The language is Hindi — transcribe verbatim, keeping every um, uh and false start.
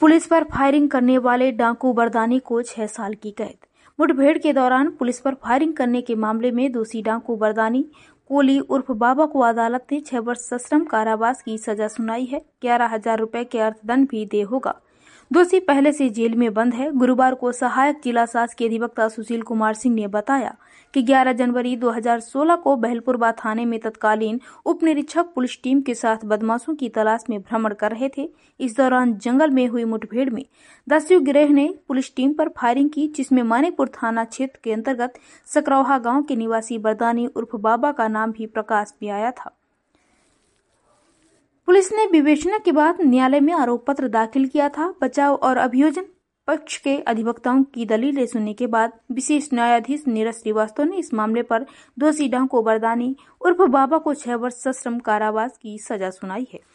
पुलिस पर फायरिंग करने वाले डाकू बरदानी को छह साल की कैद। मुठभेड़ के दौरान पुलिस पर फायरिंग करने के मामले में दोषी डाकू बरदानी कोली उर्फ बाबा को अदालत ने छह वर्ष सश्रम कारावास की सजा सुनाई है। ग्यारह हजार रुपए के अर्थदंड भी देय होगा। दोषी पहले से जेल में बंद है। गुरुवार को सहायक जिला शासकीय अधिवक्ता सुशील कुमार सिंह ने बताया कि ग्यारह जनवरी दो हज़ार सोलह को बहलपुरवा थाने में तत्कालीन उप निरीक्षक पुलिस टीम के साथ बदमाशों की तलाश में भ्रमण कर रहे थे। इस दौरान जंगल में हुई मुठभेड़ में दस्यु गिरोह ने पुलिस टीम पर फायरिंग की, जिसमें मानिकपुर थाना क्षेत्र के अंतर्गत सकरौहा गांव के निवासी बरदानी उर्फ बाबा का नाम भी प्रकाश में आया था। पुलिस ने विवेचना के बाद न्यायालय में आरोप पत्र दाखिल किया था। बचाव और अभियोजन पक्ष के अधिवक्ताओं की दलीलें सुनने के बाद विशेष न्यायाधीश नीरज श्रीवास्तव ने इस मामले पर दोषी डाकू बरदानी उर्फ बाबा को छह वर्ष सश्रम कारावास की सजा सुनाई है।